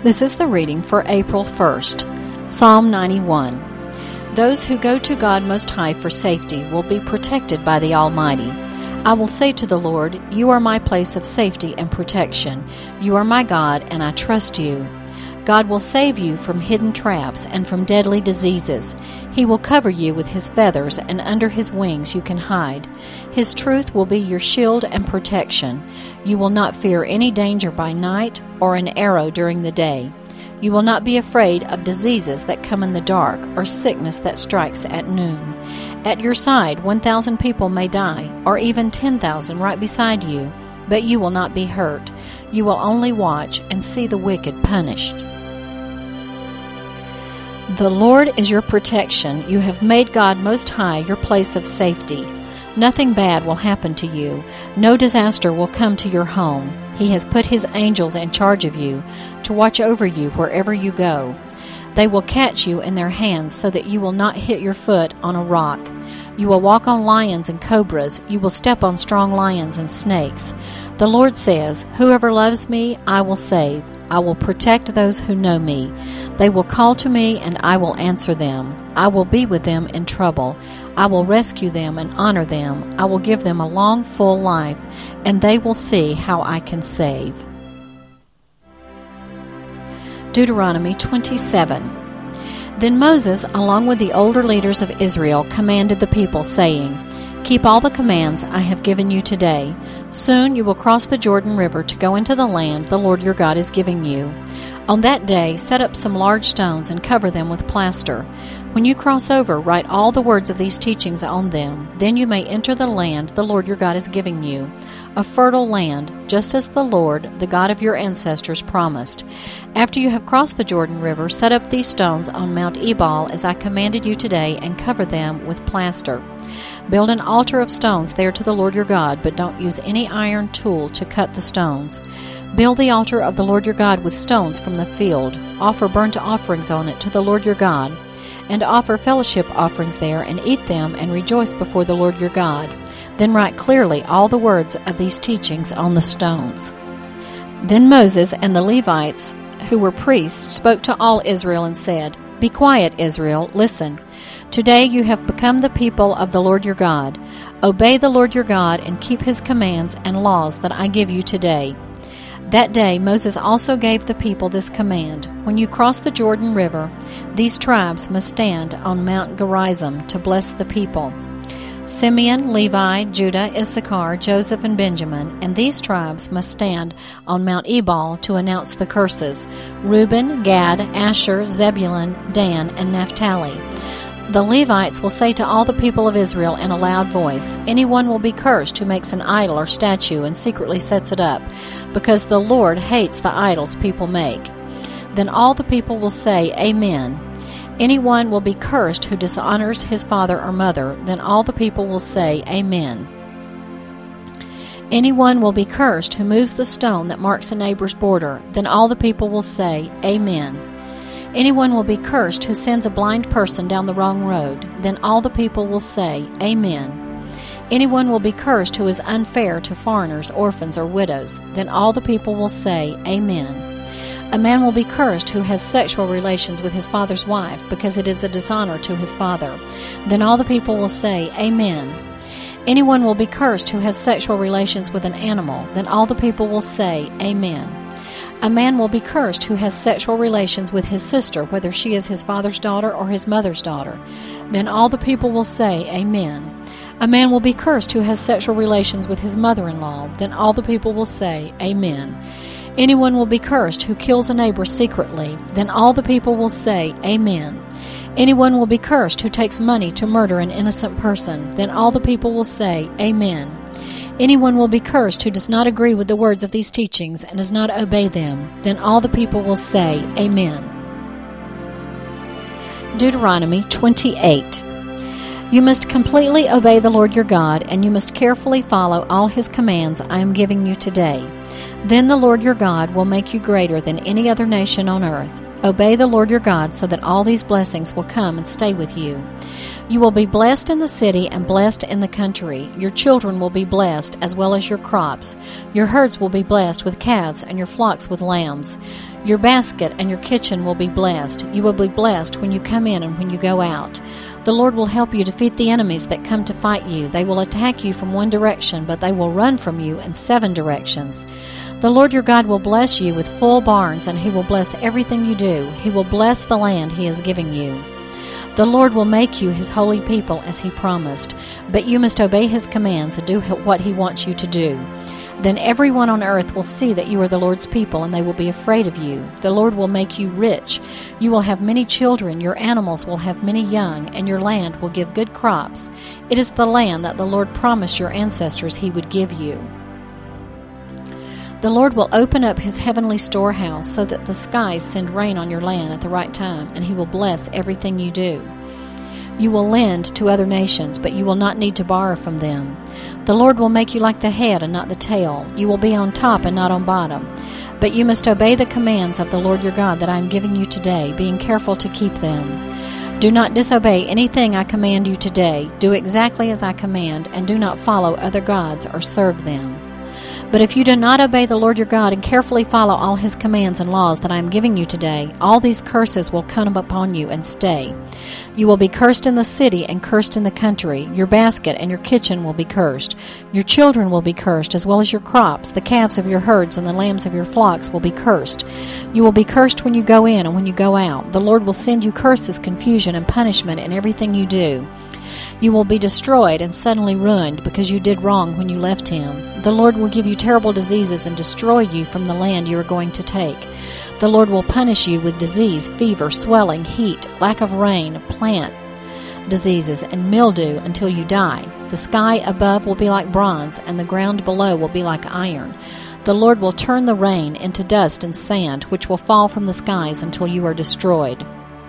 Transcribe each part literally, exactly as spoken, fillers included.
This is the reading for April first, Psalm ninety-one. Those who go to God Most High for safety will be protected by the Almighty. I will say to the Lord, "You are my place of safety and protection. You are my God, and I trust you." God will save you from hidden traps and from deadly diseases. He will cover you with His feathers, and under His wings you can hide. His truth will be your shield and protection. You will not fear any danger by night or an arrow during the day. You will not be afraid of diseases that come in the dark or sickness that strikes at noon. At your side one thousand people may die, or even ten thousand right beside you, but you will not be hurt. You will only watch and see the wicked punished. The Lord is your protection. You have made God Most High your place of safety. Nothing bad will happen to you. No disaster will come to your home. He has put His angels in charge of you to watch over you wherever you go. They will catch you in their hands so that you will not hit your foot on a rock. You will walk on lions and cobras. You will step on strong lions and snakes. The Lord says, "Whoever loves me, I will save. I will protect those who know me. They will call to me, and I will answer them. I will be with them in trouble. I will rescue them and honor them. I will give them a long, full life, and they will see how I can save." Deuteronomy twenty-seven. Then Moses, along with the older leaders of Israel, commanded the people, saying, "Keep all the commands I have given you today. Soon you will cross the Jordan River to go into the land the Lord your God is giving you. On that day, set up some large stones and cover them with plaster. When you cross over, write all the words of these teachings on them. Then you may enter the land the Lord your God is giving you, a fertile land, just as the Lord, the God of your ancestors, promised. After you have crossed the Jordan River, set up these stones on Mount Ebal as I commanded you today, and cover them with plaster. Build an altar of stones there to the Lord your God, but don't use any iron tool to cut the stones. Build the altar of the Lord your God with stones from the field. Offer burnt offerings on it to the Lord your God, and offer fellowship offerings there, and eat them, and rejoice before the Lord your God. Then write clearly all the words of these teachings on the stones." Then Moses and the Levites, who were priests, spoke to all Israel and said, "Be quiet, Israel, listen. Today you have become the people of the Lord your God. Obey the Lord your God and keep His commands and laws that I give you today." That day Moses also gave the people this command: "When you cross the Jordan River, these tribes must stand on Mount Gerizim to bless the people: Simeon, Levi, Judah, Issachar, Joseph, and Benjamin. And these tribes must stand on Mount Ebal to announce the curses: Reuben, Gad, Asher, Zebulun, Dan, and Naphtali. The Levites will say to all the people of Israel in a loud voice, 'Anyone will be cursed who makes an idol or statue and secretly sets it up, because the Lord hates the idols people make.' Then all the people will say, 'Amen.' Anyone will be cursed who dishonors his father or mother. Then all the people will say, 'Amen.' Anyone will be cursed who moves the stone that marks a neighbor's border. Then all the people will say, 'Amen.' Anyone will be cursed who sends a blind person down the wrong road. Then all the people will say, 'Amen.' Anyone will be cursed who is unfair to foreigners, orphans, or widows. Then all the people will say, 'Amen.' A man will be cursed who has sexual relations with his father's wife, because it is a dishonor to his father. Then all the people will say, 'Amen.' Anyone will be cursed who has sexual relations with an animal. Then all the people will say, 'Amen.' A man will be cursed who has sexual relations with his sister, whether she is his father's daughter or his mother's daughter. Then all the people will say, 'Amen.' A man will be cursed who has sexual relations with his mother-in-law. Then all the people will say, 'Amen.' Anyone will be cursed who kills a neighbor secretly. Then all the people will say, 'Amen.' Anyone will be cursed who takes money to murder an innocent person. Then all the people will say, 'Amen.' Anyone will be cursed who does not agree with the words of these teachings and does not obey them. Then all the people will say, 'Amen.'" Deuteronomy twenty-eight. You must completely obey the Lord your God, and you must carefully follow all His commands I am giving you today. Then the Lord your God will make you greater than any other nation on earth. Obey the Lord your God so that all these blessings will come and stay with you. You will be blessed in the city and blessed in the country. Your children will be blessed, as well as your crops. Your herds will be blessed with calves, and your flocks with lambs. Your basket and your kitchen will be blessed. You will be blessed when you come in and when you go out. The Lord will help you defeat the enemies that come to fight you. They will attack you from one direction, but they will run from you in seven directions. The Lord your God will bless you with full barns, and He will bless everything you do. He will bless the land He is giving you. The Lord will make you His holy people as He promised, but you must obey His commands and do what He wants you to do. Then everyone on earth will see that you are the Lord's people, and they will be afraid of you. The Lord will make you rich. You will have many children, your animals will have many young, and your land will give good crops. It is the land that the Lord promised your ancestors He would give you. The Lord will open up His heavenly storehouse so that the skies send rain on your land at the right time, and He will bless everything you do. You will lend to other nations, but you will not need to borrow from them. The Lord will make you like the head and not the tail. You will be on top and not on bottom. But you must obey the commands of the Lord your God that I am giving you today, being careful to keep them. Do not disobey anything I command you today. Do exactly as I command, and do not follow other gods or serve them. But if you do not obey the Lord your God and carefully follow all His commands and laws that I am giving you today, all these curses will come upon you and stay. You will be cursed in the city and cursed in the country. Your basket and your kitchen will be cursed. Your children will be cursed, as well as your crops. The calves of your herds and the lambs of your flocks will be cursed. You will be cursed when you go in and when you go out. The Lord will send you curses, confusion, and punishment in everything you do. You will be destroyed and suddenly ruined because you did wrong when you left Him. The Lord will give you terrible diseases and destroy you from the land you are going to take. The Lord will punish you with disease, fever, swelling, heat, lack of rain, plant diseases, and mildew until you die. The sky above will be like bronze, and the ground below will be like iron. The Lord will turn the rain into dust and sand, which will fall from the skies until you are destroyed.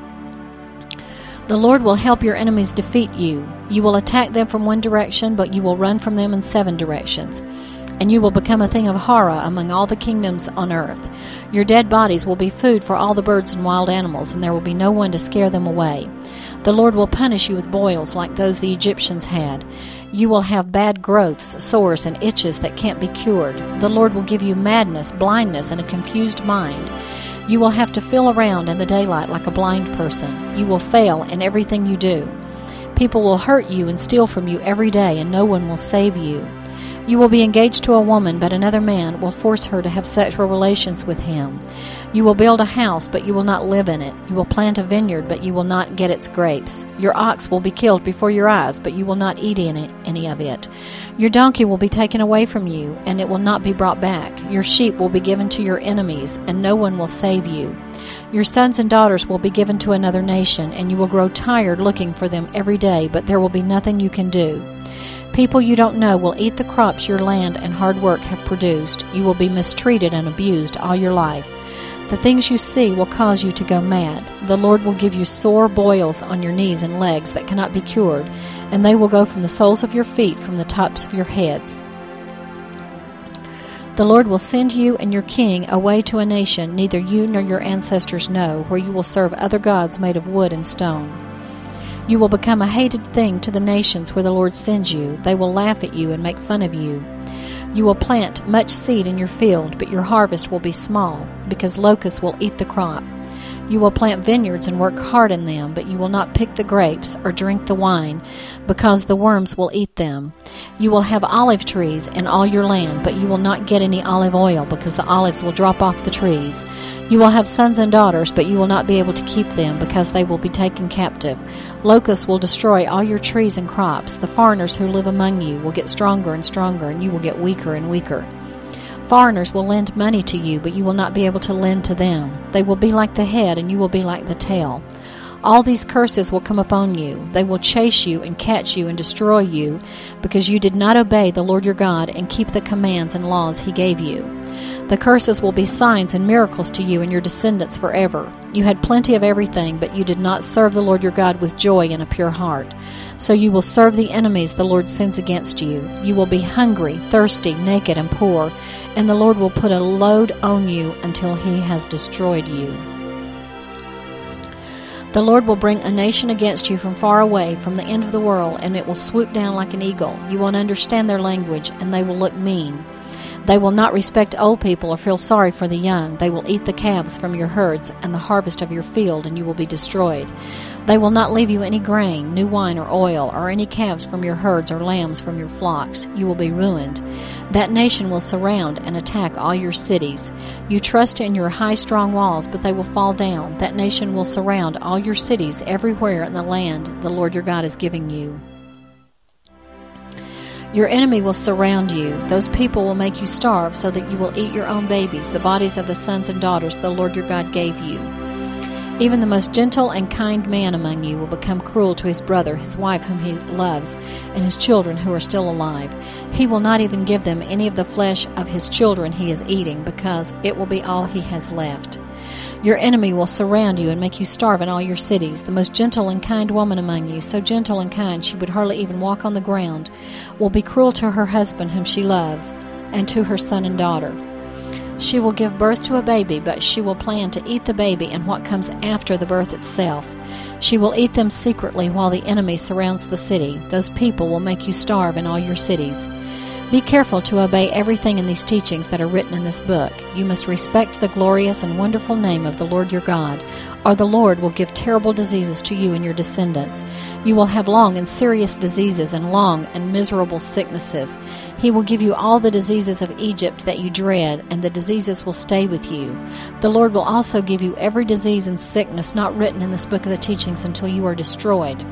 The Lord will help your enemies defeat you. You will attack them from one direction, but you will run from them in seven directions. And you will become a thing of horror among all the kingdoms on earth. Your dead bodies will be food for all the birds and wild animals, and there will be no one to scare them away. The Lord will punish you with boils like those the Egyptians had. You will have bad growths, sores, and itches that can't be cured. The Lord will give you madness, blindness, and a confused mind. You will have to feel around in the daylight like a blind person. You will fail in everything you do. People will hurt you and steal from you every day, and no one will save you. You will be engaged to a woman, but another man will force her to have sexual relations with him. You will build a house, but you will not live in it. You will plant a vineyard, but you will not get its grapes. Your ox will be killed before your eyes, but you will not eat any, any of it. Your donkey will be taken away from you, and it will not be brought back. Your sheep will be given to your enemies, and no one will save you. Your sons and daughters will be given to another nation, and you will grow tired looking for them every day, but there will be nothing you can do. People you don't know will eat the crops your land and hard work have produced. You will be mistreated and abused all your life. The things you see will cause you to go mad. The Lord will give you sore boils on your knees and legs that cannot be cured, and they will go from the soles of your feet, from the tops of your heads. The Lord will send you and your king away to a nation neither you nor your ancestors know, where you will serve other gods made of wood and stone. You will become a hated thing to the nations where the Lord sends you. They will laugh at you and make fun of you. You will plant much seed in your field, but your harvest will be small, because locusts will eat the crop. You will plant vineyards and work hard in them, but you will not pick the grapes or drink the wine, because the worms will eat them. You will have olive trees in all your land, but you will not get any olive oil, because the olives will drop off the trees. You will have sons and daughters, but you will not be able to keep them, because they will be taken captive. Locusts will destroy all your trees and crops. The foreigners who live among you will get stronger and stronger, and you will get weaker and weaker. Foreigners will lend money to you, but you will not be able to lend to them. They will be like the head, and you will be like the tail. All these curses will come upon you. They will chase you and catch you and destroy you, because you did not obey the Lord your God and keep the commands and laws He gave you. The curses will be signs and miracles to you and your descendants forever. You had plenty of everything, but you did not serve the Lord your God with joy and a pure heart. So you will serve the enemies the Lord sends against you. You will be hungry, thirsty, naked, and poor, and the Lord will put a load on you until He has destroyed you. The Lord will bring a nation against you from far away, from the end of the world, and it will swoop down like an eagle. You won't understand their language, and they will look mean. They will not respect old people or feel sorry for the young. They will eat the calves from your herds and the harvest of your field, and you will be destroyed. They will not leave you any grain, new wine or oil, or any calves from your herds or lambs from your flocks. You will be ruined. That nation will surround and attack all your cities. You trust in your high, strong walls, but they will fall down. That nation will surround all your cities everywhere in the land the Lord your God is giving you. Your enemy will surround you. Those people will make you starve so that you will eat your own babies, the bodies of the sons and daughters the Lord your God gave you. Even the most gentle and kind man among you will become cruel to his brother, his wife whom he loves, and his children who are still alive. He will not even give them any of the flesh of his children he is eating, because it will be all he has left. Your enemy will surround you and make you starve in all your cities. The most gentle and kind woman among you, so gentle and kind she would hardly even walk on the ground, will be cruel to her husband whom she loves, and to her son and daughter. She will give birth to a baby, but she will plan to eat the baby and what comes after the birth itself. She will eat them secretly while the enemy surrounds the city. Those people will make you starve in all your cities. Be careful to obey everything in these teachings that are written in this book. You must respect the glorious and wonderful name of the Lord your God, or the Lord will give terrible diseases to you and your descendants. You will have long and serious diseases and long and miserable sicknesses. He will give you all the diseases of Egypt that you dread, and the diseases will stay with you. The Lord will also give you every disease and sickness not written in this book of the teachings until you are destroyed.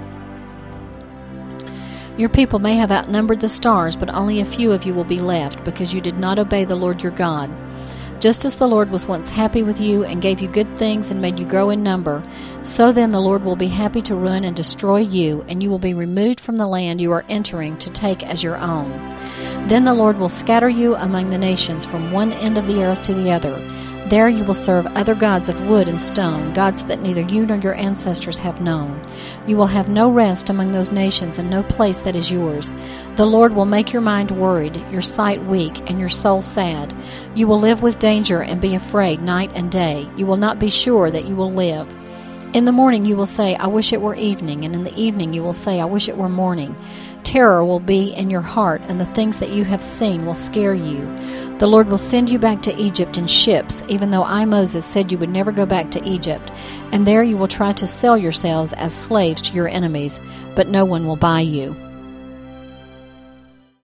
Your people may have outnumbered the stars, but only a few of you will be left, because you did not obey the Lord your God. Just as the Lord was once happy with you and gave you good things and made you grow in number, so then the Lord will be happy to ruin and destroy you, and you will be removed from the land you are entering to take as your own. Then the Lord will scatter you among the nations from one end of the earth to the other. There you will serve other gods of wood and stone, gods that neither you nor your ancestors have known. You will have no rest among those nations and no place that is yours. The Lord will make your mind worried, your sight weak, and your soul sad. You will live with danger and be afraid night and day. You will not be sure that you will live. In the morning you will say, I wish it were evening, and in the evening you will say, I wish it were morning. Terror will be in your heart, and the things that you have seen will scare you. The Lord will send you back to Egypt in ships, even though I, Moses, said you would never go back to Egypt. And there you will try to sell yourselves as slaves to your enemies, but no one will buy you.